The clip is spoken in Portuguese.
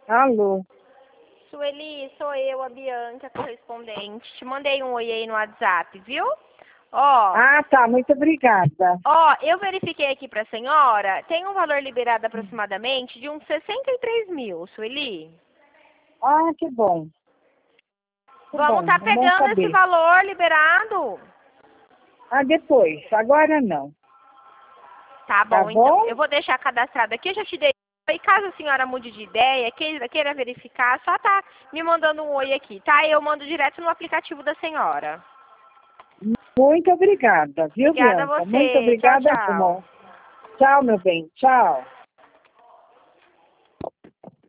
Alô? Sueli, sou eu, a Bianca, correspondente. Te mandei um oi aí no WhatsApp, viu? Ó, Ah, tá, muito obrigada. eu verifiquei aqui pra senhora, tem um valor liberado aproximadamente de uns 63 mil, Sueli. Ah, que bom. Que Vamos bom, estar é bom pegando esse saber. valor liberado? Ah, depois, agora não. Tá Tá bom, então. bom? Eu vou deixar cadastrado aqui, eu já te dei. E caso a senhora mude de ideia, queira verificar, só tá me mandando um oi aqui, tá? Eu mando direto no aplicativo da senhora. Muito obrigada, viu, Obrigada a Bianca? Muito você. Tchau, obrigada tchau. mesmo. Tchau, meu bem. Tchau.